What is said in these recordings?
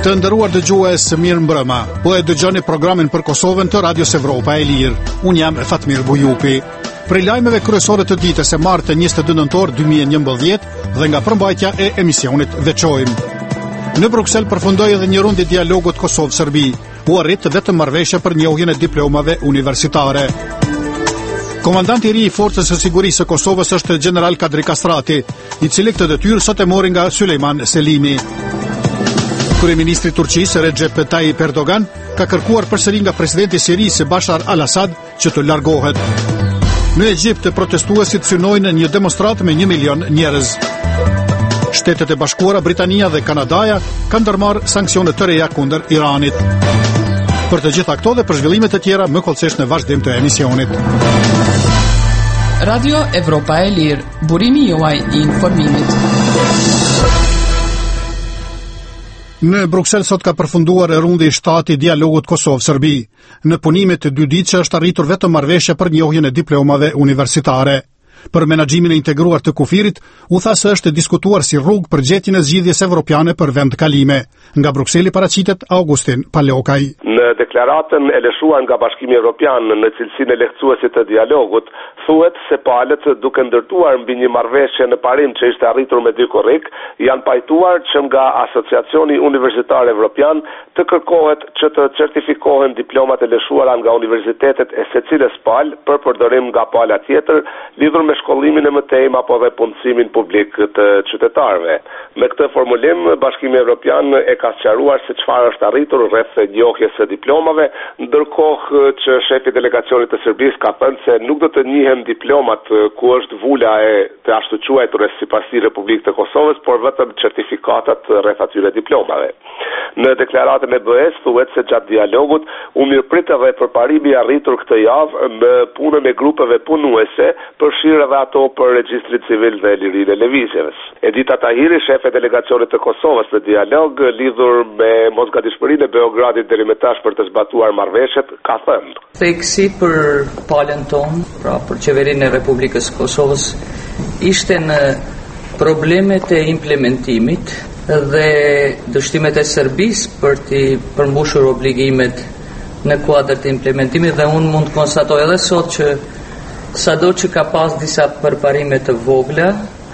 Të nderuar dëgjues, mirë mbrëma. Po e dëgjoni programin për Kosovën të Radios Evropa e Lirë. Unë jam Fatmir Bujupi. Për lajmeve kryesore të ditës së martë 22 nëntor 2011 dhe nga përmbajtja e emisionit veçojmë. Në Bruksel përfundoi edhe një rundë dialogut Kosovë-Serbi. U arrit vetëm marrëveshje për njohjen e diplomave universitare. Komandanti I ri I Forcës së Sigurisë së Kosovës është General Kadri Kastrati, I cili këtë detyrë sot e mori nga Sulejman Selimi. Kryeministri I Turqisë Recep Tayyip Erdogan ka kërkuar përsëri nga presidenti I Sirisë Bashar al-Assad që të largohet. Në Egjipt protestuesit synojnë një demonstratë me 1 milion njerëz. Shtetet e Bashkuara, Britania dhe Kanadaja kanë ndërmarrë sanksione të reja kundër Iranit. Për të gjitha këto dhe për zhvillimet e tjera më kollësisht në vazhdim të emisionit. Radio Evropa e Lirë, burimi juaj I informimit. Në Bruksel sot ka përfunduar rundi I 7 I dialogut Kosovë-Serbi. Në punimet 2 ditësh është arritur vetëm marrëveshje për njohjen e diplomave universitare. Për menaxhimin e integruar të kufirit, u tha se është diskutuar si rrugë për gjetjen e zgjidhjes evropiane për vendkalime. Nga Brukseli paraqitet Augustin Palokaj. Në deklaratën e lëshuar nga Bashkimi Evropian në cilësinë e lehtësuesit të dialogut, thuhet se palët duke ndërtuar mbi një marrëveshje në parim që ishte arritur me 2 korrik, janë pajtuar që nga Asociacioni Universitar Evropian të kërkohet që të certifikohen diplomat e lëshuara nga universitetet e secilës palë për përdorim nga pala tjetër, lidhur me shkollimin e mëtejm apo dhe punësimin publik të qytetarëve. Me këtë formulim, Bashkimi Evropian e ka sqaruar se çfarë është arritur rreth njohjes së diplomave, ndërkohë që shefi I delegacionit të Serbisë ka thënë se nuk do të njihen diplomat ku është vula e të ashtu quajtur sipasi Republikës të Kosovës, por vetëm certifikatat rreth atyre diplomave. Në deklaratën e BE-s thuhet se gjatë dialogut u mirëprit edhe përparimi I arritur këtë javë në punën e grupeve punuese, përfshirë edhe ato për regjistrin civil dhe lirinë e lëvizjes. Edita Tahiri, shef e delegacionit të Kosovës në dialog lidhur me mosgatishmërinë e Beogradit deri më tash për të zbatuar marrëveshjet, ka thënë: Theksi për palën tonë, pra për qeverinë e Republikës së Kosovës, ishte në problemet e implementimit dhe dështimet e Serbisë për të përmbushur obligimet në kuadër të implementimit, dhe unë mund të konstatoj edhe sot që sado që ka pas disa përparime të vogla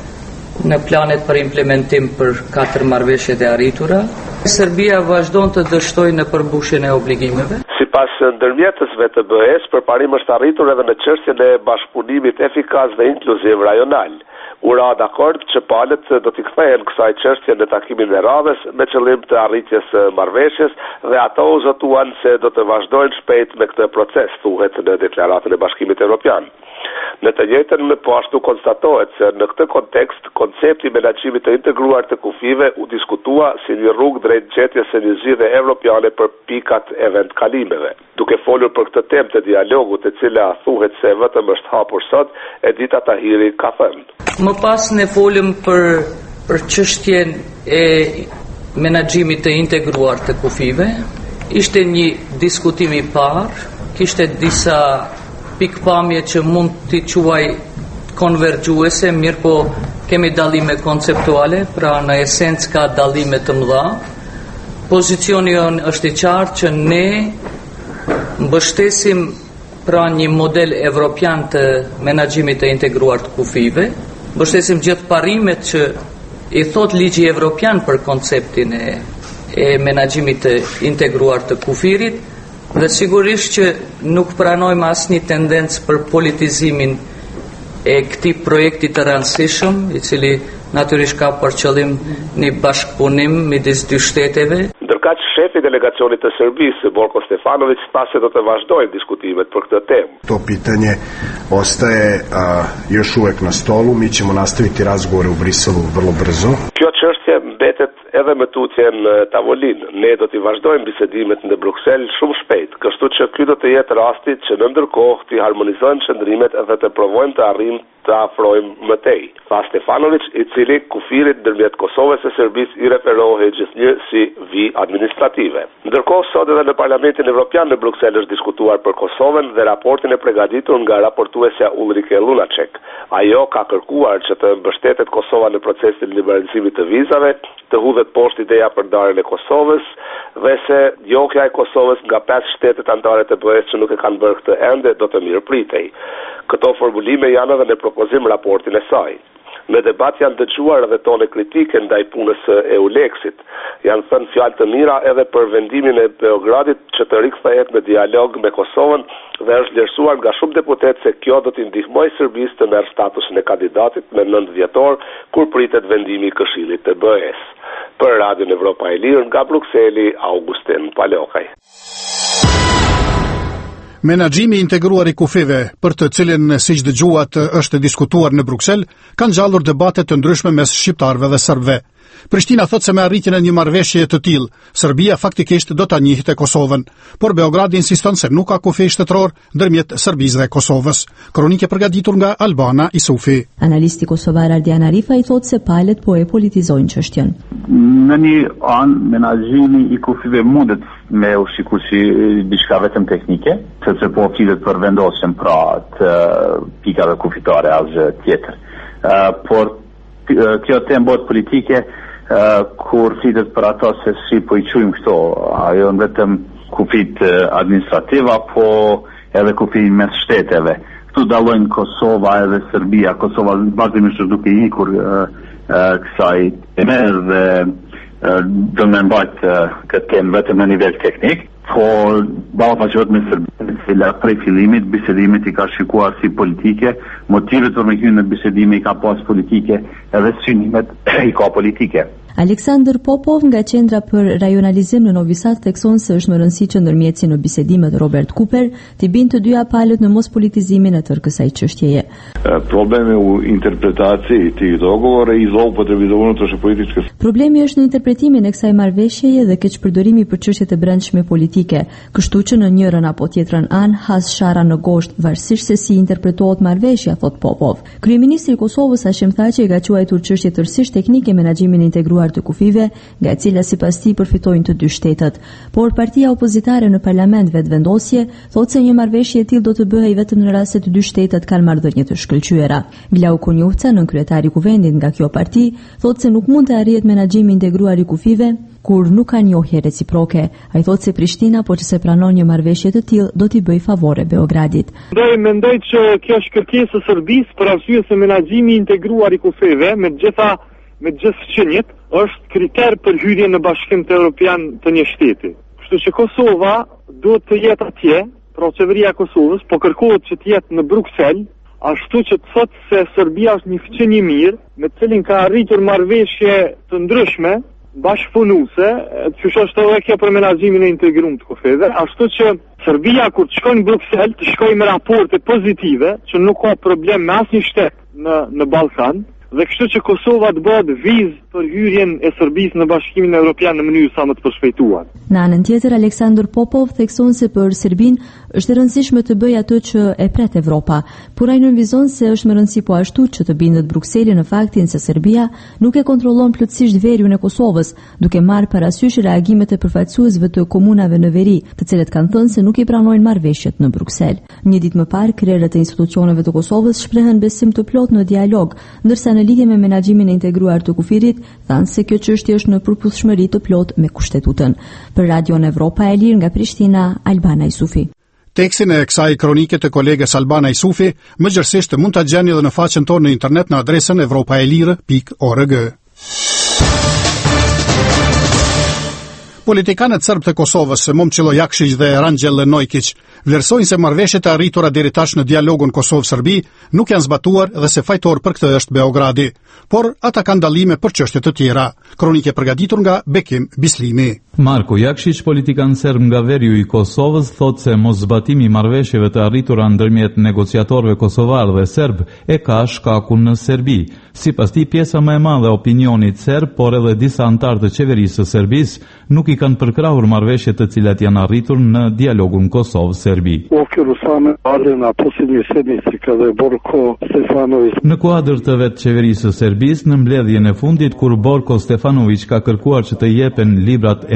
në planet për implementim për 4 marrëveshjet e arritura, Serbia vazhdon të dështojë në përmbushjen e obligimeve. Sipas ndërmjetësve të BE-s, përparim është arritur edhe në çështjen e bashkëpunimit efikas dhe inkluziv rajonal. U ra dakord që palët do t'i kthehen kësaj çështje në takimin e radhës me qëllim të arritjes së marrëveshjes dhe ato u zotuan se do të vazhdojnë shpejt me këtë proces, thuhet në deklaratën e Bashkimit Evropian. Në të njëjtën po ashtu konstatohet se në këtë kontekst koncepti I menaxhimit të integruar të kufive u diskutua si një rrugë drejt gjetjes së një zgjidhje evropiane për pikat e vendkalimeve. Duke folur për këtë temë të dialogut, e cila thuhet se vetëm është hapur sot, Edita Tahiri ka thënë: Më pas ne folëm për çështjen e menaxhimit të integruar të kufive. Ishte një diskutim I parë, kishte disa pikpamje që mund t'i quaj konvergjuese, mirë po kemi dallime konceptuale, pra në esencë ka dallime të mëdha. Pozicioni jonë është I qartë që ne mbështesim pra një model evropian të menaxhimit të integruar të kufive, mbështesim gjithë parimet që I thot ligji evropian për konceptin e menaxhimit të integruar të kufirit, dhe sigurisht që nuk pranojmë asnjë tendencë për politizimin e këtij projekti të rëndësishëm, I cili natyrisht ka për qëllim një bashkëpunim midis 2 shteteve. Ndërkaq shefi I delegacionit të Serbisë, Borko Stefanović, tha se do të vazhdojnë diskutimet për këtë temë. To pitanje ostaje još uvek na stolu, mi ćemo nastaviti razgovore u Briselu vrlo brzo. Kjo çështje mbetet edhe me tutje në tavolinë. Ne do t'i vazhdojmë bisedimet në Bruksel shumë shpejt, kështu që ky do të jetë rasti që në ndërkohë t'i harmonizojmë qëndrimet dhe të provojmë të arrijmë të afrojmë më tej, tha Stefanović, I cili kufirit ndërmjet Kosovës e Serbisë I referohej gjithnjë si vi administrative. Ndërkohë sot edhe në Parlamentin Evropian në Bruksel është diskutuar për Kosovën dhe raportin e përgatitur nga raportuesja Ulrike Lunacek. Ajo ka kërkuar që të mbështetet Kosova në procesin e liberalizimit të vizave, të hudhet poshtë ideja për ndarjen e Kosovës dhe se jokja e Kosovës nga 5 shtetet anëtare të BE-s që nuk e kanë bërë këtë ende do të mirëpritej. Këto formulime janë edhe në propozim raportin e saj. Në debat janë dëgjuar edhe tone kritike ndaj punës së EULEX-it. Janë thënë fjalë të mira edhe për vendimin e Beogradit që të rikthehet në dialog me Kosovën dhe është vlerësuar nga shumë deputet se kjo do t'i ndihmojë Serbisë të merr statusin e kandidatit me 9 dhjetor kur pritet vendimi i Këshillit të BE-s. Për Radion Evropa e Lirë nga Brukseli, Augustin Palokaj. Menaxhimi i integruar i kufive, për të cilin siç dëgjuat është diskutuar në Bruksel, kanë ngjallur debate të ndryshme mes shqiptarëve dhe serbëve. Prishtina thot se me arritjen e një marrëveshje të tillë, Serbia faktikisht do ta njihte Kosovën, por Beogradi insiston se nuk ka kufi shtetëror ndërmjet Serbisë dhe Kosovës. Kronikë përgatitur nga Albana Isufi. Analisti kosovar Ardian Arifa i thot se palët po e politizojnë çështjen. Në një anë, menaxhimi i kufive mundet me u shiku si diçka vetëm teknike, sepse po flitet për vendosjen pra të pikave kufitare as tjetër. Por kjo temë bëhet politike kur flitet për ato se si po i quajmë këto, ajo vetëm kufit administrativ apo edhe kufit mes shteteve. Këtu dallojnë Kosova edhe Serbia. Kosova vazhdimisht duke i ikur kësaj teme dhe do më mbajt këtë temë vetëm në nivel teknik, por ballafaqohet me Serbinë, e cila prej fillimit bisedimit i ka shikuar si politike, motivet për me hyrë në bisedime i ka pas politike, edhe synimet i ka politike. Aleksandr Popov nga Qendra për Rajonalizim në Novi Sad thekson se është më rëndësishme që ndërmjetësi në bisedimet Robert Cooper t'i bind të dyja palët në mos politizimin e tërë kësaj çështjeje. Problemi u interpretaciji tih dogovora i zloupotrebi unutrašnje političke. Problemi është në interpretimin e kësaj marrëveshjeje dhe keqpërdorimi për çështjet e brendshme politike, kështu që në njërin apo tjetrën anë has shara në gosht varësisht se si interpretohet marrëveshja, thot Popov. Kryeministri i Kosovës Hashim Thaçi ka quajtur çështje tërësisht teknike menaxhimin integruar të kufive, nga e cila sipas tij përfitojnë të dy shtetet. Por partia opozitare në parlament vetëvendosje thotë se një marrëveshje e tillë do të bëhej vetëm në rast se të dy shtetet kanë marrëdhënie të shkëlqyera. Vlau Konjuca, nënkryetari i kuvendit nga kjo parti, thotë se nuk mund të arrihet menaxhimi integruar i kufive kur nuk ka njohje reciproke. Ai thotë se Prishtina po që se pranon një marrëveshje të tillë do t'i bëjë favore Beogradit. Mendoj që kjo është kërkesë e Serbisë për arsye se menaxhimi integruar i kufeve me gjithë fqinjet është kriter për hyrje në Bashkim të Evropian të një shteti. Kështu që Kosova duhet të jetë atje, pra qeveria e Kosovës, po kërkohet që të jetë në Bruksel, ashtu që të thotë se Serbia është një fqinj i mirë, me cilin ka arritur marrëveshje të ndryshme, bashkëpunuese, që është edhe kjo për menaxhimin e integruar të kufeve, ashtu që Serbia kur të shkojë në Bruksel, të shkojë me raporte pozitive, që nuk ka problem me asnjë shtet në Ballkan. Dhe kështu që Kosova të bëhet vizë për hyrjen e Serbisë në Bashkimin Evropian në mënyrë sa më të përshpejtuar. Në anën tjetër, Aleksandr Popov thekson se për Serbinë është e rëndësishme të bëjë atë që e pret Evropa, por ai nënvizon se është më rëndësi po ashtu që të bindet Brukseli në faktin se Serbia nuk e kontrollon plotësisht veriun e Kosovës, duke marrë parasysh reagimet e përfaqësuesve të komunave në veri, të cilët kanë thënë se nuk i pranojnë marrëveshjet në Bruksel. Një ditë më parë, krerët e institucioneve të Kosovës shprehen besim të plot në dialog, ndërsa në lidhje me menaxhimin e integruar të kufirit, thanë se kjo çështje është në përputhshmëri të plot me Kushtetutën. Për Radion Evropa e Lirë nga Prishtina, Albana Isufi. Tekstin e kësaj kronike të kolegës Albana Isufi, më gjërësisht mund ta gjeni edhe në faqen tonë në internet në adresën evropaelire.org. Politikanët serb të Kosovës, Momčilo Jakšić dhe Ranđel Nojkić, vlerësojnë se marrëveshjet e arritura deri tash në dialogun Kosovë-Serbi nuk janë zbatuar dhe se fajtor për këtë është Beogradi, por ata kanë dallime për çështje të tjera. Kronike përgatitur nga Bekim Bislimi. Marko Jakšić, politikan serb nga veriu i Kosovës, thotë se mos zbatimi i marrëveshjeve të arritura ndërmjet negociatorëve kosovar dhe serb e ka shkakun në Serbi. Sipas tij, pjesa më e madhe e opinionit serb, por edhe disa anëtar të qeverisë së Serbisë nuk i kanë përkrahur marrëveshjet të cilat janë arritur në dialogun Kosovë-Serbi. Në kuadër të vetë qeverisë së Serbisë, në mbledhjen e fundit kur Borko Stefanović ka kërkuar që të jepen librat e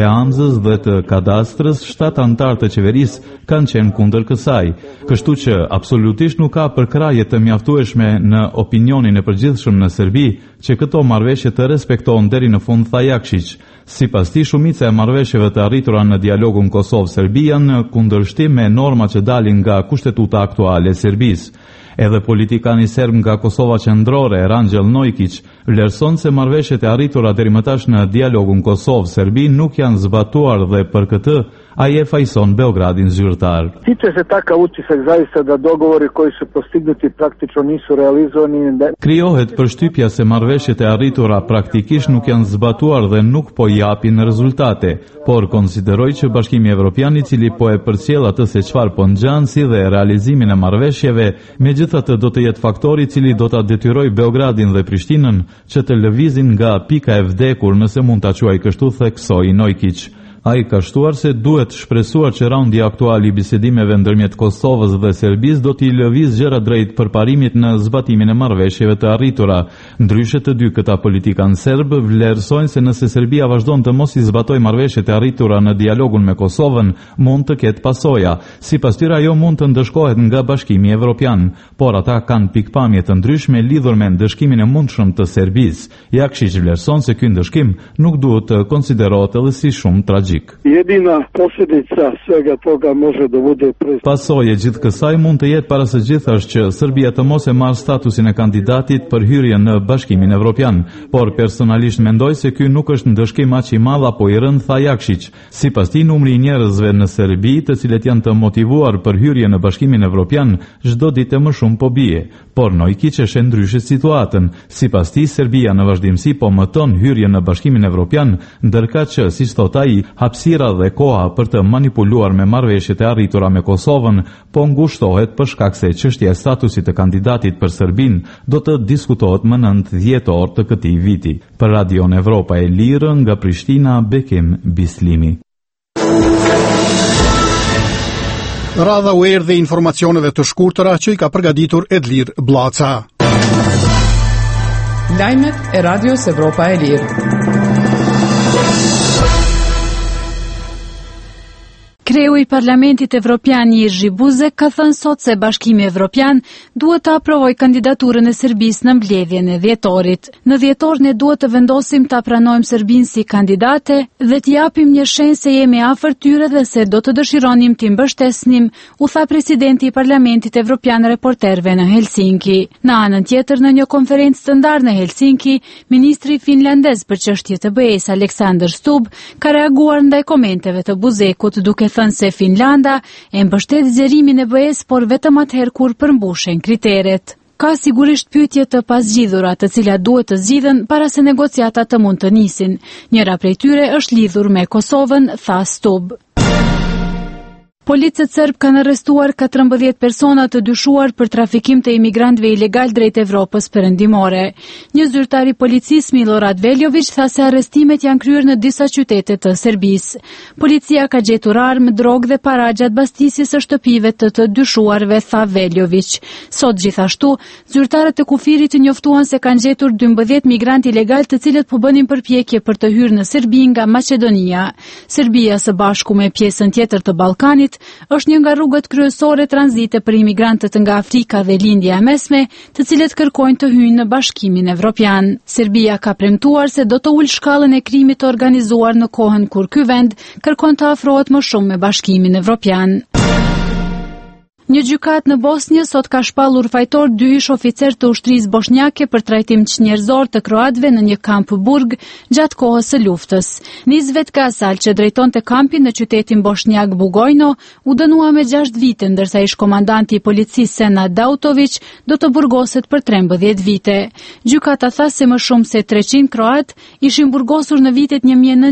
AMZ-s dhe të kadastrës, 7 anëtar të qeverisë kanë qenë kundër kësaj, kështu që absolutisht nuk ka përkraje të mjaftueshme në opinionin e përgjithshëm në Serbi që këto marrëveshje të respektohen deri në fund, tha Jakšić. Sipas tij, shumica e marrëveshjeve të arritura në dialogun Kosovë-Serbi janë në kundërshtim me norma që dalin nga kushtetuta aktuale e Serbisë. Edhe politikani serb nga Kosova Qendrore, Rangjel Nojkić, vlerëson se marrëveshjet e arritura deri më tash në dialogun Kosovë-Serbi nuk janë zbatuar dhe për këtë ai e fajson Beogradin zyrtar. Tiče se takav utisak zaista da dogovori koji su postignuti praktično nisu realizovani. Krijohet përshtypja se marrëveshjet e arritura praktikisht nuk janë zbatuar dhe nuk po japin rezultate, por konsideroj që Bashkimi Evropian, i cili po e përcjell atë se çfarë po ngjan si dhe realizimin e marrëveshjeve, megjithatë do të jetë faktori i cili do ta detyrojë Beogradin dhe Prishtinën që të lëvizin nga pika e vdekur, nëse mund ta quaj kështu, theksoi Nojkić. Ai ka shtuar se duhet shpresuar që raundi aktual i bisedimeve ndërmjet Kosovës dhe Serbisë do t'i lëviz gjëra drejt përparimit në zbatimin e marrëveshjeve të arritura. Ndryshe të dy këta politikanë serb vlerësojnë se nëse Serbia vazhdon të mos i zbatojë marrëveshjet e arritura në dialogun me Kosovën, mund të ketë pasoja. Sipas tyre, ajo mund të ndëshkohet nga Bashkimi Evropian, por ata kanë pikpamje të ndryshme lidhur me ndëshkimin e mundshëm të Serbisë. Jakšić vlerëson se ky ndëshkim nuk duhet të konsiderohet edhe si shumë tragjik. Jedina posljedica svega toga može da bude Pasojë gjithë kësaj mund të jetë para së gjithash që Serbia të mos e marrë statusin e kandidatit për hyrje në Bashkimin Evropian, por personalisht mendoj se ky nuk është ndëshkim aq i madh apo i rënd, tha Jakšić. Sipas tij, numri i njerëzve në Serbi të cilët janë të motivuar për hyrje në Bashkimin Evropian çdo ditë më shumë po bie, por Nojkić e sheh ndryshe situatën. Sipas tij, Serbia në vazhdimsi po mëton hyrjen në Bashkimin Evropian, ndërkaq që, siç thot ai, hapësira dhe koha për të manipuluar me marrëveshjet e arritura me Kosovën po ngushtohet për shkak se çështja e statusit të kandidatit për Serbinë do të diskutohet më 9 dhjetor të këtij viti. Për Radion Evropa e Lirë, nga Prishtina, Bekim Bislimi. Radha u erdhi informacioneve të shkurtëra që i ka përgatitur Edlir Blaca. Lajmet e Radios Evropa e Lirë. Kreu i Parlamentit Evropian Jerzy Buzek ka thënë sot se Bashkimi Evropian duhet të aprovojë kandidaturën e Serbisë në mbledhjen e dhjetorit. Në dhjetor ne duhet të vendosim ta pranojmë Serbinë si kandidate dhe t'i japim një shenjë se jemi afër tyre dhe se do të dëshironim t'i mbështesnim, u tha presidenti i Parlamentit Evropian reporterëve në Helsinki. Në anën tjetër, në një konferencë të ndarë në Helsinki, ministri finlandez për çështje të BE-s Alexander Stubb ka reaguar ndaj komenteve të Buzekut, duke thënë se Finlanda e mbështet zgjerimin e BE-s, por vetëm atëherë kur përmbushen kriteret. Ka sigurisht pyetje të pasgjidhura, të cilat duhet të zgjidhen para se negociatat të mund të nisin. Njëra prej tyre është lidhur me Kosovën, tha Stubb. Policët serb kanë arrestuar 14 persona të dyshuar për trafikim të imigrantëve ilegal drejt Evropës perëndimore. Një zyrtar i policisë, Milorad Veljović, tha se arrestimet janë kryer në disa qytete të Serbisë. Policia ka gjetur armë, drogë dhe para gjatë bastisjes së shtëpive të dyshuarve, tha Veljović. Sot gjithashtu, zyrtarët e kufirit njoftuan se kanë gjetur 12 migrantë ilegal të cilët po bënin përpjekje për të hyrë në Serbi nga Maqedonia. Serbia së bashku me pjesën tjetër të Ballkanit është një nga rrugët kryesore tranzite për imigrantët nga Afrika dhe Lindja e Mesme, të cilët kërkojnë të hyjnë në Bashkimin Evropian. Serbia ka premtuar se do të ulë shkallën e krimit të organizuar në kohën kur ky vend kërkon të afrohet më shumë me Bashkimin Evropian. Një gjykat në Bosnjë sot ka shpallur fajtor 2 ish oficer të ushtrisë bosnjake për trajtim çnjerëzor të kroatëve në një kamp burg gjatë kohës së luftës. Nizvet Gasal, që drejtonte kampin në qytetin bosnjak Bugojno, u dënua me 6 vite, ndërsa ish komandanti i policisë Senad Dautović do të burgoset për 13 vite. Gjykata tha se më shumë se 300 kroat ishin burgosur në vitet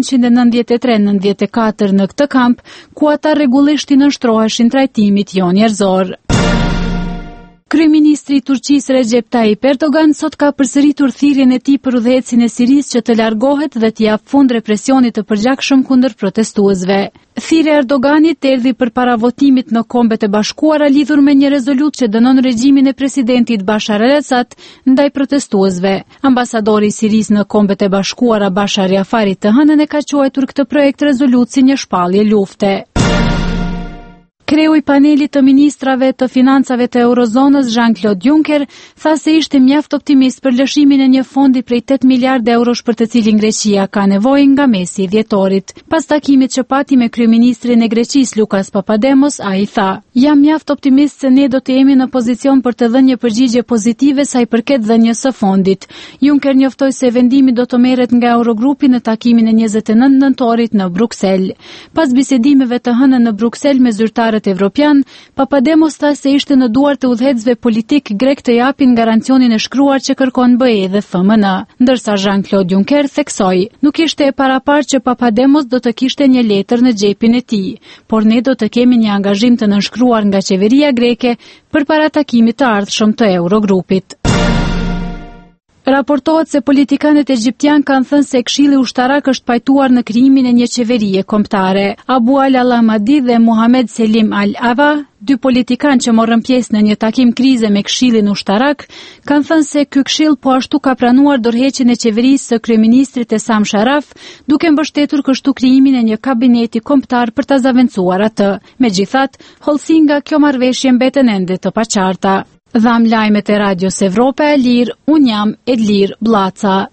1993-94 në këtë kamp, ku ata rregullisht i nënshtroheshin trajtimit jo njerëzor. Kryeministri Kryeministri i Turqisë Recep Tayyip Erdogan sot ka përsëritur thirrjen e tij për udhëhecin e Sirisë që të largohet dhe të jap fund represionit të përgjakshëm kundër protestuesve. Thirrja e Erdoganit erdhi përpara votimit në Kombet e Bashkuara lidhur me një rezolutë që dënon regjimin e presidentit Bashar al-Assad ndaj protestuesve. Ambasadori i Sirisë në Kombet e Bashkuara Bashar Jafari të hënën e ka quajtur këtë projekt rezolutë si një shpallje lufte. Kreu i panelit të ministrave të financave të Eurozonës Jean-Claude Juncker tha se ishte mjaft optimist për lëshimin e një fondi prej 8 miliardë eurosh për të cilin Greqia ka nevojë nga mesi i dhjetorit. Pas takimit që pati me kryeministrin e Greqisë Lukas Papademos, ai tha: "Jam mjaft optimist se ne do të jemi në pozicion për të dhënë një përgjigje pozitive sa i përket dhënies së fondit." Juncker njoftoi se vendimi do të merret nga Eurogrupi në takimin e 29 nëntorit në Bruksel. Pas bisedimeve të hënën në Bruksel me zyrtarët evropian, Papademos tha se ishte në duart e udhëheqësve politik grek të japin garancionin e shkruar që kërkon BE dhe FMN, ndërsa Jean-Claude Juncker theksoi: "Nuk ishte e paraparë që Papademos do të kishte një letër në xhepin e tij, por ne do të kemi një angazhim të nënshkruar nga qeveria greke përpara takimit të ardhshëm të Eurogrupit." Raportohet se politikanët egjiptian kanë thënë se Këshilli Ushtarak është pajtuar në krijimin e një qeverie kombëtare. Abu al-Alamadi dhe Mohamed Selim al-Ava, dy politikanë që morën pjesë në një takim krize me Këshillin Ushtarak, kanë thënë se ky këshill po ashtu ka pranuar dorëheqjen e qeverisë së kryeministrit Esam Sharaf, duke mbështetur kështu krijimin e një kabineti kombëtar për ta zaventuar atë. Megjithatë, hollësi nga kjo marrëveshje mbeten ende të paqarta. Dham lajmet e Radios Evropa e Lirë, unë jam Edlir Blaca.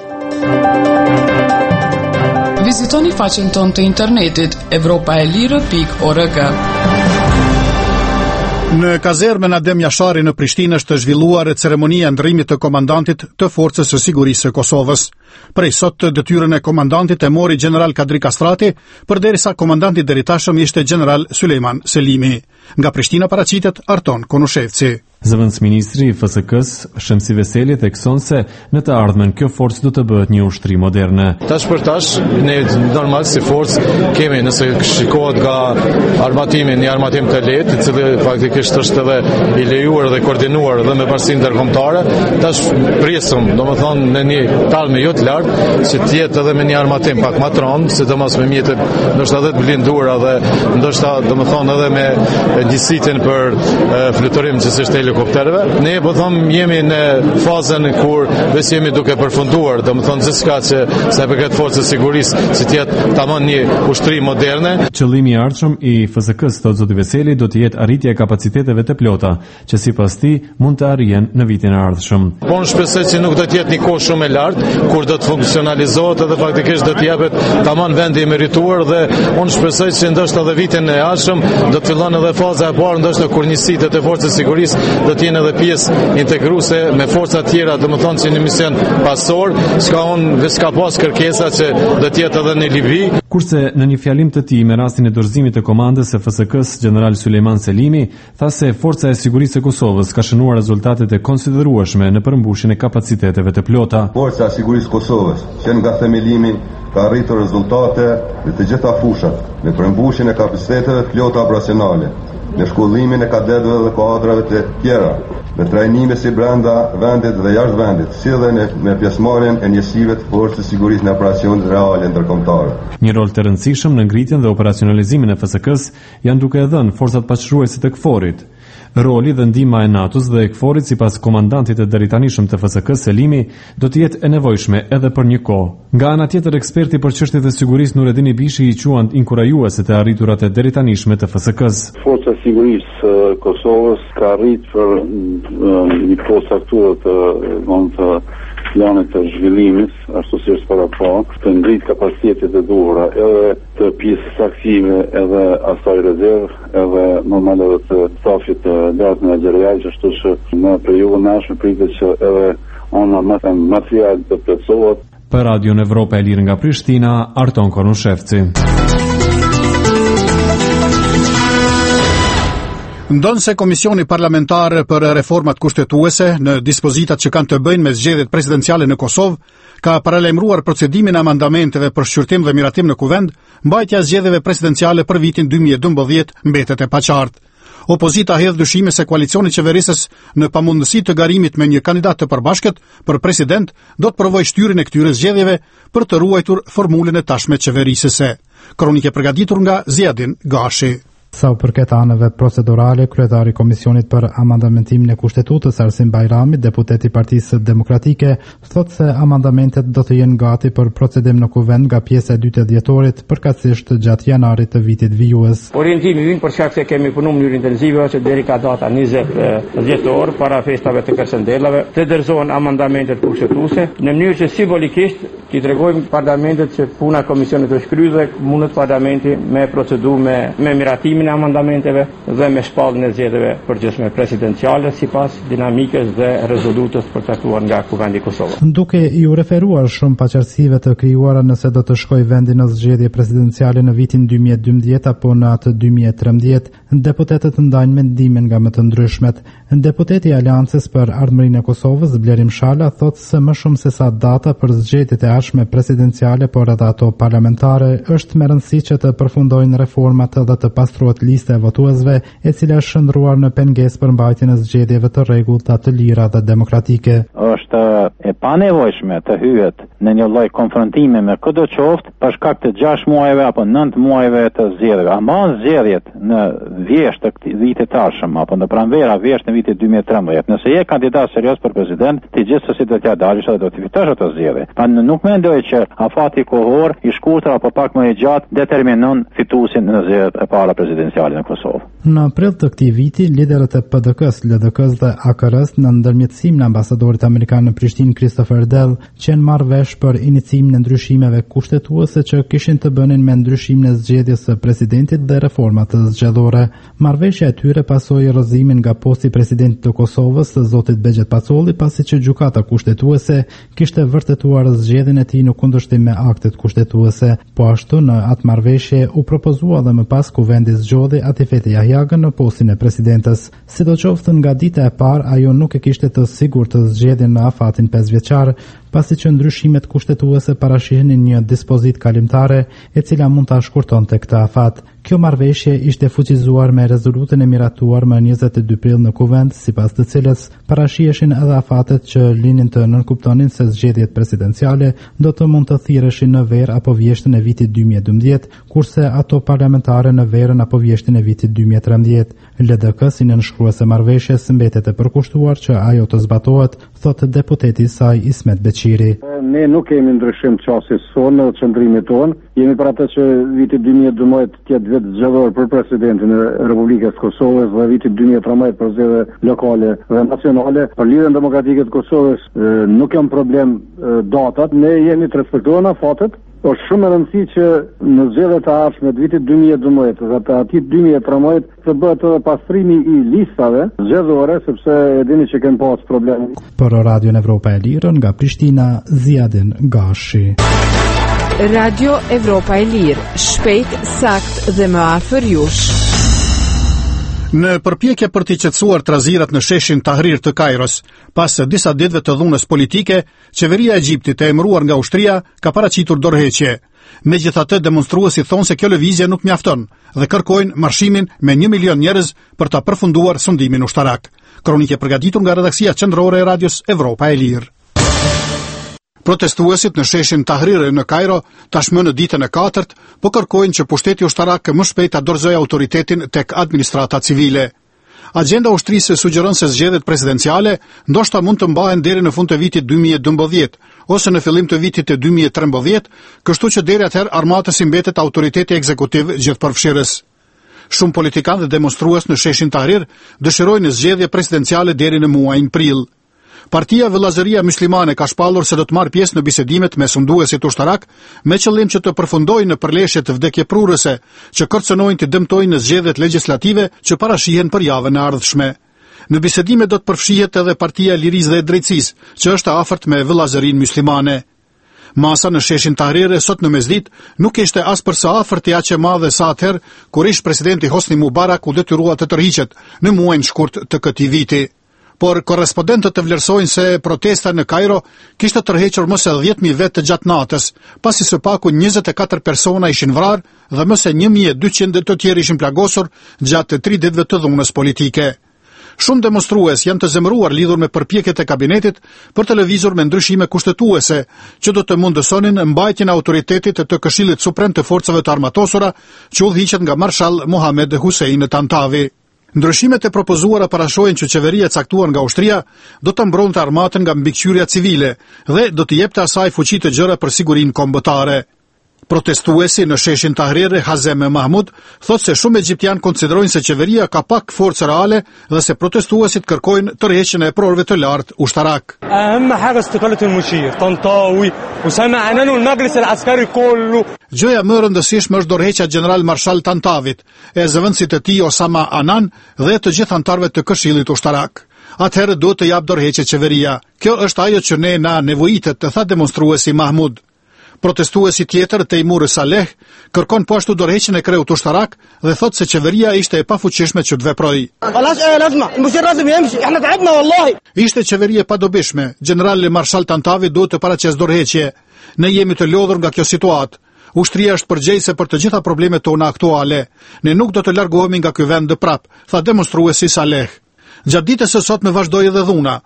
Vizitoni faqen tonë të internetit evropaelire.org. Në kazermën Adem Jashari në Prishtinë është zhvilluar ceremonia ndërrimit të komandantit të Forcës së Sigurisë së Kosovës. Prej sot detyrën e komandantit e mori General Kadri Kastrati, përderisa komandanti deritashëm ishte General Sulejman Selimi. Nga Prishtina paraqitet Arton Konushevci. Zëvendësministri i FSK-s, Shemsi Veseli, thekson se në të ardhmen kjo forcë do të bëhet një ushtri moderne. Tash për tash, ne normal si forcë kemi, nëse shikohet nga armatimi, një armatim të lehtë, i cili faktikisht është edhe i lejuar dhe koordinuar dhe me bashkinë ndërkombëtare, tash prisëm, domethënë në një talmë jo të lartë, që të jetë edhe me një armatim pak më tronë, sidomos me mjete ndoshta edhe të blinduara dhe ndoshta domethënë edhe me njësitin për fluturim që është helikopterëve. Ne po them jemi në fazën kur vetë jemi duke përfunduar, domethënë gjithçka që sa i përket forcës së sigurisë, që të jetë tamam një ushtri moderne. Qëllimi i ardhshëm i FSK-s, thot zoti Veseli, do të jetë arritja e kapaciteteve të plota, që sipas tij mund të arrihen në vitin e ardhshëm. Po unë shpresoj se nuk do të jetë një kohë shumë e lartë kur do të funksionalizohet edhe faktikisht do të japet tamam vendi i merituar dhe unë shpresoj se ndoshta edhe vitin e ardhshëm do të fillon edhe faza e parë ndoshta kur njësitë të forcës së sigurisë do të jenë edhe pjesë integruese me forca të tjera, domethënë si në mision pasor, s'ka pas kërkesa që do të jetë edhe në Libi. Kurse në një fjalim të tij me rastin e dorëzimit të komandës së FSK-s, General Sulejman Selimi tha se Forca e Sigurisë së Kosovës ka shënuar rezultatet e konsiderueshme në përmbushjen e kapaciteteve të plota. Forca e Sigurisë së Kosovës, që nga themelimi ka arritur rezultate në të gjitha fushat, në përmbushjen e kapaciteteve të plota operacionale, në shkollimin e kadetëve dhe kuadrave të tjera, në trajnime si brenda vendit dhe jashtë vendit, si dhe në pjesëmarrjen e njësive të forcës së sigurisë në operacionet reale ndërkombëtare. Një rol të rëndësishëm në ngritjen dhe operacionalizimin e FSK-s janë duke e dhënë forcat paqëruese të KFOR-it. Roli dhe ndihma e NATO-s dhe e KFOR-it sipas komandantit të deritanishëm të FSK-s Selimi do të jetë e nevojshme edhe për një kohë. Nga ana tjetër, eksperti për çështjet e sigurisë Nureddin Ibishi i quan inkurajuese të arriturat e deritanishme të FSK-s. Forca e Sigurisë së Kosovës ka arritur një posakturë të planit të zhvillimit, ashtu si është para po, të ngrit kapacitetet e duhura, edhe të pjesës aktive, edhe asaj rezervë, edhe normal edhe të stafit të lartë managerial, që ashtu që në periudhën e ardhshme pritet që edhe ona material të plotësohet. Për Radion Evropa e Lirë nga Prishtina, Arton Konushevci. Ndonë se Komisioni Parlamentar për Reformat Kushtetuese në dispozitat që kanë të bëjnë me zgjedhjet presidenciale në Kosovë, ka paralajmëruar procedimin e amandamenteve për shqyrtim dhe miratim në kuvend, mbajtja e zgjedhjeve presidenciale për vitin 2012 mbetet e paqartë. Opozita hedh dyshime se koalicioni qeverisës në pamundësi të garimit me një kandidat të përbashkët për president do të provojë shtyrjen e këtyre zgjedhjeve për të ruajtur formulën e tashme qeverisëse. Kronike përgatitur nga Ziadin Gashi. Sa u përket anëve procedurale, kryetari Komisionit për amandamentimin e Kushtetutës Arsim Bajrami, deputeti i Partisë Demokratike, thotë se amandamentet do të jenë gati për procedim në kuvend nga pjesa e dytë e dhjetorit, përkatësisht gjatë janarit të vitit vijues. Orientimi ynë për shkak se kemi punuar në mënyrë intensive që deri ka data 20 dhjetor para festave të Kërcëndellave, të dorëzohen amandamentet kushtetuese në mënyrë që simbolikisht t'i tregojmë parlamentet që puna e komisionit është kryer dhe mundet parlamenti me procedu me miratimin e amendamenteve dhe me shpalljen e zgjedhjeve përgjithshme presidenciale sipas dinamikës dhe rezolutës përcaktuar nga Kuvendi i Kosovës. Duke iu referuar shumë paqartësive të krijuara nëse do të shkojë vendi në zgjedhje presidenciale në vitin 2012 apo në atë 2013, deputetët ndajnë mendimin nga më të ndryshmet. Deputeti i Aleancës për Ardhmërinë e Kosovës, Blerim Shala, thotë se më shumë se sa data për zgjedhjet e ardhshme presidenciale, por edhe ato parlamentare, është me rëndësi që të përfundojnë reformat dhe të pastruohet lista e votuesve, e cila është shndruar në pengesë për mbajtjen e zgjedhjeve të rregullta, të lira dhe demokratike. Është e panevojshme të hyhet në një lloj konfrontime me çdo qoftë për shkak të 6 muajve apo 9 muajve të zgjedhjeve. Ama zgjedhjet në vjesht të këtij viti të ardhshëm apo në pranvera vjesht në vitin 2013, nëse je kandidat serioz për president, ti gjithsesi do t'ja dalësh dhe do të fitosh ato zgjedhje. Nuk mendoj që afati kohor i shkurtër apo pak më i gjatë determinon fituesin në zgjedhjet e para presidenciale në Kosovë. Në aprill të këtij viti, liderët e PDK-s, LDK-s dhe AKR-s në ndërmjetësimin e ambasadorit amerikan në Prishtinë, Christopher Dell, që marrë vesh për iniciimin e ndryshimeve kushtetuese që kishin të bënin me ndryshimin e zgjedhjes së presidentit dhe reformat zgjedhore. Marrëveshja e tyre pasoi rrëzimin nga posti i presidentit të Kosovës, zotit Bexhet Pacolli, pasi që gjykata kushtetuese kishte vërtetuar zgjedhjen e tij në kundërshtim me aktet kushtetuese. Po ashtu në atë marrëveshje u propozua dhe më pas kuvendi zgjodhi Atifete Jahjagën në postin e presidentës. Sidoqoftë nga dita e parë ajo nuk e kishte të sigurt të zgjedhjen në afatin 5 vjeçar, pasi që ndryshimet kushtetuese parashihnin një dispozit kalimtare e cila mund ta shkurtonte këtë afat. Kjo marrëveshje ishte fuqizuar me rezolutën e miratuar më 22 prill në kuvend, sipas të cilës parashiheshin edhe afatet që linin të nënkuptonin se zgjedhjet presidenciale do të mund të thirreshin në verë apo vjeshtën e vitit 2012, kurse ato parlamentare në verën apo vjeshtën e vitit 2013. LDK, si nënshkruese marrëveshjes, mbetet e përkushtuar që ajo të zbatohet, thotë deputeti i saj Ismet Beqiri. Ne nuk kemi ndryshim çështjes sonë në qëndrimit tonë. Jemi për atë që viti 2012 të jetë vetë zgjedhor për presidentin e Republikës së Kosovës dhe viti 2013 për zgjedhje lokale dhe nacionale. Për Lidhjen Demokratike të Kosovës nuk kam problem datat. Ne jemi të respektojmë afatet. Është shumë e rëndësishme që në zgjedhjet e ardhshme të vitit 2012 dhe të atit 2013 të bëhet edhe pastrimi i listave zgjedhore, sepse e dini që kemi pas probleme. Për Radio Evropa e Lirë nga Prishtina, Ziadin Gashi. Radio Evropa e Lirë, shpejt, sakt dhe më afër jush. Në përpjekje për t'i qetësuar trazirat në sheshin Tahrir të Kairos, pas disa ditëve të dhunës politike, qeveria e Egjiptit e emëruar nga ushtria ka paraqitur dorëheqje. Megjithatë, demonstruesit thonë se kjo lëvizje nuk mjafton dhe kërkojnë marshimin me 1 milion njerëz për ta përfunduar sundimin ushtarak. Kronike përgatitur nga redaksia qendrore e Radios Evropa e Lirë. Protestuesit në sheshin Tahrir në Kairo, tashmë në ditën e 4, po kërkojnë që pushteti ushtarak më shpejt ta dorëzojë autoritetin tek administrata civile. Agjenda ushtrisë sugjeron se zgjedhjet presidenciale ndoshta mund të mbahen deri në fund të vitit 2012 ose në fillim të vitit të 2013, kështu që deri atëherë armatës i mbetet autoriteti ekzekutiv gjithëpërfshirës. Shumë politikanë dhe demonstrues në sheshin Tahrir dëshirojnë zgjedhje presidenciale deri në muajin prill. Partia Vëllazëria Muslimane ka shpallur se do të marrë pjesë në bisedimet me sunduesit ushtarak me qëllim që të përfundojnë në përleshje të vdekjeprurëse që kërcënojnë të dëmtojnë në zgjedhjet legjislative që parashihen për javën e ardhshme. Në bisedimet do të përfshihet edhe Partia e Lirisë dhe e Drejtësisë, që është afërt me Vëllazërinë Muslimane. Masa në sheshin Tahrir sot në mesditë nuk ishte as për sa afërt aq e madhe sa atëherë kur ish presidenti Hosni Mubarak u detyrua të tërhiqet në muajin shkurt të këtij viti. por korrespondentët e vlerësojnë se protesta në Kairo kishte tërhequr më së 10.000 vetë gjatë natës, pasi së paku 24 persona ishin vrarë dhe më se 1.200 të tjerë ishin plagosur gjatë 3 ditëve të dhunës politike. Shumë demonstrues janë të zemëruar lidhur me përpjekjet e kabinetit për të lëvizur me ndryshime kushtetuese që do të mundësonin mbajtjen e autoritetit të Këshillit Suprem të Forcave të Armatosura që udhëhiqet nga Marshal Mohamed Hussein Tantavi. Ndryshimet e propozuara parashojnë që qeveria e caktuar nga ushtria do të mbronte armatën nga mbikëqyrja civile dhe do të jepte asaj fuqi të gjëra për sigurinë kombëtare. Protestuesi në sheshin Tahrir Hazem Mahmud thot se shumë egjiptianë konsiderojnë se qeveria ka pak forcë reale dhe se protestuesit kërkojnë tërheqjen e prorëve të lartë ushtarak. Gjëja më e rëndësishme është dorëheqja General Marshal Tantavit, e zëvendësit të tij Osama Anan dhe të gjithë anëtarëve të Këshillit Ushtarak. Atëherë duhet të jap dorëheqje qeveria. Kjo është ajo që ne na nevojitet, të tha demonstruesi Mahmud. Protestuesi tjetër, Teimur Saleh, kërkon po ashtu dorëheqjen e kreut ushtarak dhe thot se qeveria ishte e pafuqishme që të veprojë. Ishte qeveri e padobishme. General Marshal Tantavi duhet të paraqesë dorëheqje. Ne jemi të lodhur nga kjo situatë. Ushtria është përgjegjëse për të gjitha problemet tona aktuale. Ne nuk do të largohemi nga ky vend prap, tha demonstruesi Saleh. Gjatë ditës së sotme vazhdoi edhe dhuna.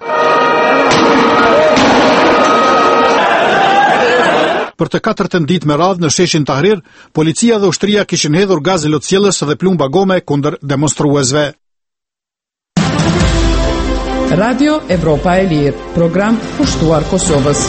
Për të 4 ditë me radhë në sheshin Tahrir, policia dhe ushtria kishin hedhur gaz lotësjellës dhe plumba gome kundër demonstruesve. Radio Evropa e Lirë, program pushtuar Kosovës.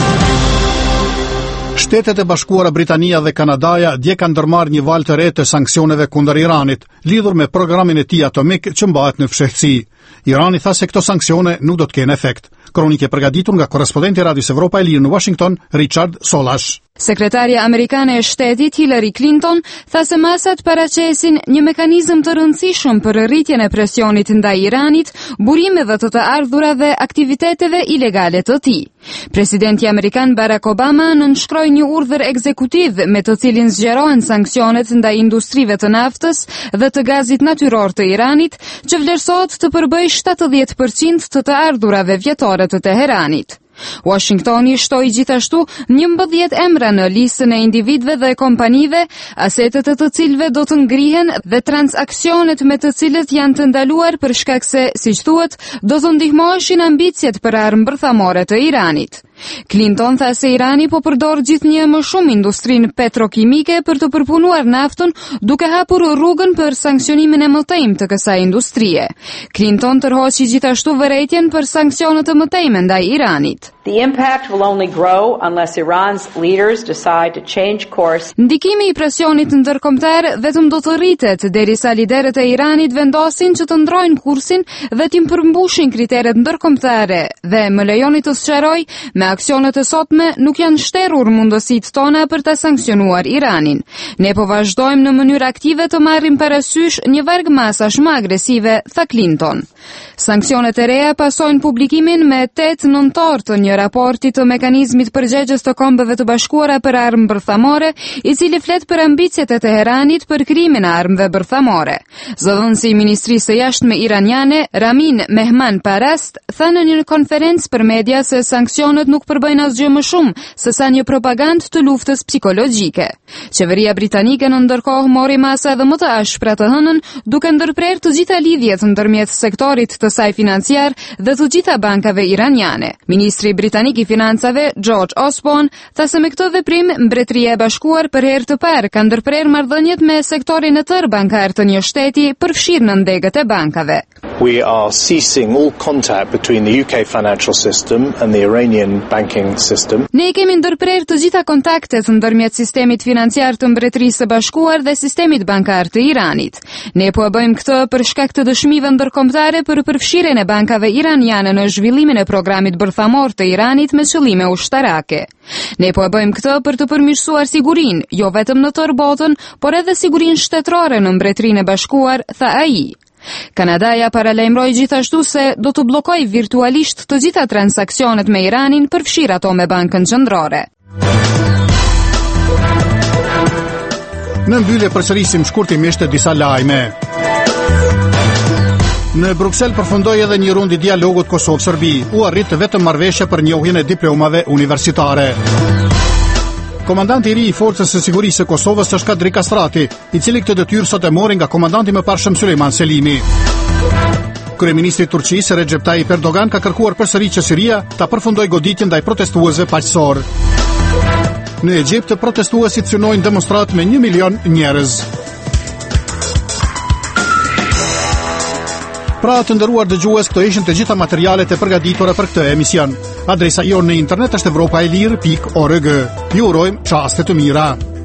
Shtetet e Bashkuara Britania dhe Kanadaja dje kanë ndërmarrë një valë të re të sanksioneve kundër Iranit, lidhur me programin e tij atomik që mbahet në fshehtësi. Irani tha se këto sanksione nuk do të kenë efekt. Kronike përgatitur nga korrespondenti i Radios Evropa e Lirë në Washington, Richard Solash. Sekretarja amerikane e shtetit Hillary Clinton tha se masat paraqesin një mekanizëm të rëndësishëm për rritjen e presionit ndaj Iranit, burimeve të ardhurave, aktiviteteve ilegale të tij. Presidenti amerikan Barack Obama nënshkroi një urdhër ekzekutiv me të cilin zgjerohen sanksionet ndaj industrive të naftës dhe të gazit natyror të Iranit, që vlerësohet të përbëjë 70% të ardhurave vjetore të Teheranit. Washingtoni shtoi gjithashtu 11 emra në listën e individëve dhe kompanive, asetet e të cilëve do të ngrihen dhe transaksionet me të cilët janë të ndaluar për shkak se, siç thuhet, do të ndihmoheshin ambicjet për armë bërthamore të Iranit. Clinton tha se Irani po përdor gjithnjë më shumë industrinë petrokimike për të përpunuar naftën, duke hapur rrugën për sanksionimin e mëtejmë të kësaj industrie. Clinton tërhoqi gjithashtu vërejtjen për sanksionet të mëtejme ndaj Iranit. The impact will only grow unless Iran's leaders decide to change course. Ndikimi i presionit ndërkombëtar vetëm do të rritet derisa liderët e Iranit vendosin që të ndrojnë kursin dhe të përmbushin kriteret ndërkombëtare dhe më lejoni të sqaroj, me aksionet e sotme nuk janë shterur mundësitë tona për ta sanksionuar Iranin. Ne po vazhdojmë në mënyrë aktive të marrim parasysh një varg masash më agresive, tha Clinton. Sanksionet e reja pasojnë publikimin me 8 nëntor të një raporti të mekanizmit përgjegjës të Kombeve të Bashkuara për armë bërthamore, i cili flet për ambicjet e Teheranit për krimin e armëve bërthamore. Zëvendësi i Ministrisë së Jashtme iraniane, Ramin Mehman Parast, tha në një konferencë për media se sanksionet nuk përbëjnë asgjë më shumë se sa një propagandë të luftës psikologjike. Qeveria britanike në ndërkohë mori masa edhe më të ashpra të hënën, duke ndërprer të gjitha lidhjet ndërmjet sektorit të saj financiar dhe të gjitha bankave iraniane. Ministri Britanik i Financave, George Osborne, tha se me këtë veprim, Mbretëria e Bashkuar për herë të parë ka ndërprer marrëdhëniet me sektorin e tërë bankar të një shteti përfshirë në ndegët e bankave. We are ceasing all contact between the UK financial system and the Iranian banking system. Ne kemi ndërprer të gjitha kontaktet ndërmjet sistemit financiar të Mbretërisë së Bashkuar dhe sistemit bankar të Iranit. Ne po e bëjmë këtë për shkak të dëshmive ndërkombëtare për përfshirjen e bankave iraniane në zhvillimin e programit bërthamor të Iranit me qëllime ushtarake. Ne po e bëjmë këtë për të përmirësuar sigurinë, jo vetëm në tërë botën, por edhe sigurinë shtetërore në Mbretërinë e Bashkuar, tha ai. Kanadaja paralajmëroi gjithashtu se do të bllokojë virtualisht të gjitha transaksionet me Iranin, përfshirë ato me Bankën Qendrore. Në mbyllje përsërisim shkurtimisht disa lajme. Në Bruksel përfundoi edhe një rund i dialogut Kosovë-Serbi. U arrit vetëm marrëveshje për njohjen e diplomave universitare. Komandanti i ri i Forcës së Sigurisë së Kosovës është Kadri Kastrati, i cili këtë detyrë sot e mori nga komandanti më parshëm Sulejman Selimi. Kryeministri i Turqisë Recep Tayyip Erdogan ka kërkuar përsëri që Siria ta përfundojë goditjen ndaj protestuesve paqësor. Në Egjipt protestuesit synojnë demonstrat me 1 milion njerëz. Pra të nderuar dëgjues, këto ishin të gjitha materialet e përgatitura për këtë emision. Adresa jonë në internet është evropaelir.org. Ju urojmë çaste të mira.